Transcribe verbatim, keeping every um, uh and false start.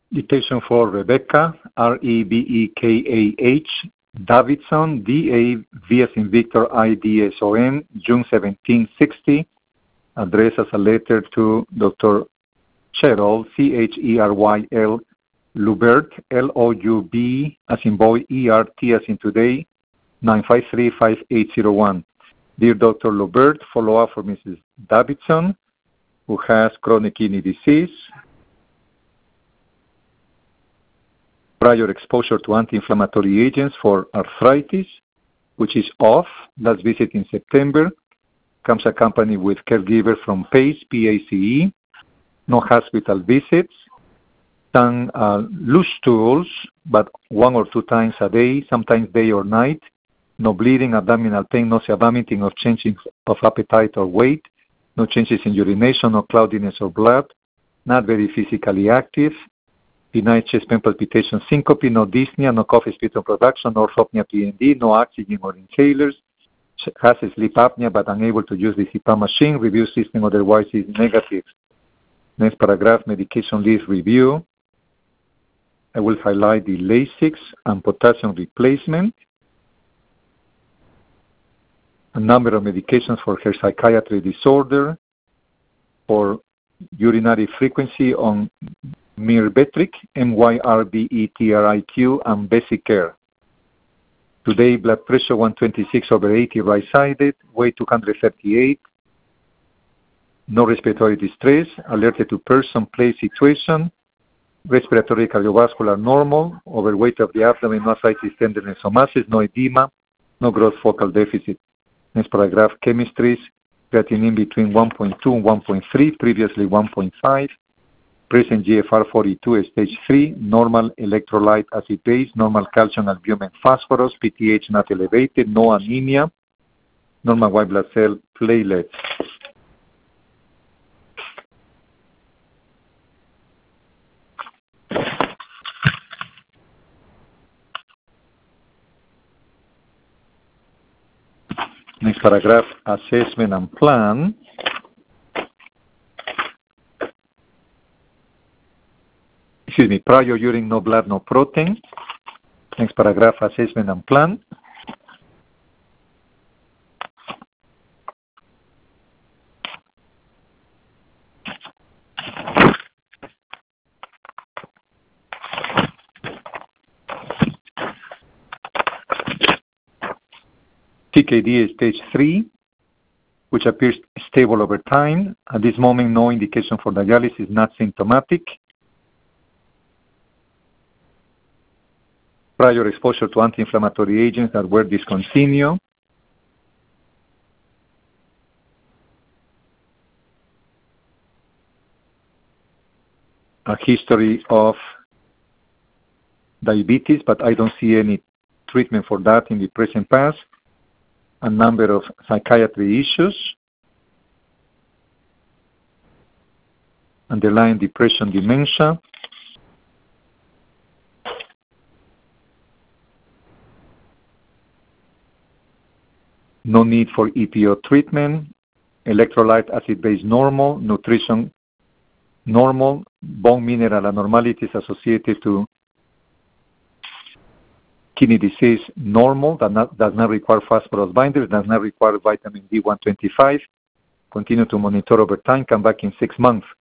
Dictation for Rebecca, R E B E K A H, Davidson, D A V as in Victor, I D S O N, June seventeen sixty, addressed as a letter to Doctor Cheryl, C H E R Y L, Loubert, L O U B as in boy, E R T as in today, nine five three, five eight zero one. Dear Doctor Loubert, follow-up for Missus Davidson, who has chronic kidney disease, prior exposure to anti-inflammatory agents for arthritis, which is off, last visit in September, comes accompanied with caregiver from PACE, P A C E, no hospital visits, some uh, loose stools, but one or two times a day, sometimes day or night, no bleeding, abdominal pain, nausea, vomiting, of changing of appetite or weight, no changes in urination, no cloudiness or blood, not very physically active, benign chest pain, palpitation, syncope, no dyspnea, no cough, sputum production, no orthopnea, P N D, no oxygen or inhalers, has a sleep apnea but unable to use the C PAP machine, review system otherwise is negative. Next paragraph, medication list review. I will highlight the Lasix and potassium replacement, a number of medications for her psychiatry disorder, for urinary frequency on Myrbetriq, M Y R B E T R I Q, and Vesicare. Today, blood pressure one twenty-six over eighty right-sided, weight two hundred thirty-eight, no respiratory distress, alerted to person, place, situation, respiratory cardiovascular normal, overweight of the abdomen, no ascites, tenderness, or masses, no edema, no gross focal deficit. Next paragraph, chemistries, creatinine between one point two and one point three, previously one point five, present G F R forty-two, stage three, normal electrolyte acid base, normal calcium, albumin, phosphorus, P T H not elevated, no anemia, normal white blood cell platelets. Next paragraph, assessment and plan. Excuse me, prior urine, no blood, no protein. Next paragraph, assessment and plan. C K D is stage three, which appears stable over time. At this moment, no indication for dialysis, not symptomatic. Prior exposure to anti-inflammatory agents that were discontinued. A history of diabetes, but I don't see any treatment for that in the present past. A number of psychiatry issues, underlying depression, dementia, no need for E P O treatment, electrolyte acid base normal, nutrition normal, bone mineral abnormalities associated to kidney disease normal, that not, does not require phosphorus binders, does not require vitamin D one twenty-five. Continue to monitor over time, come back in six months.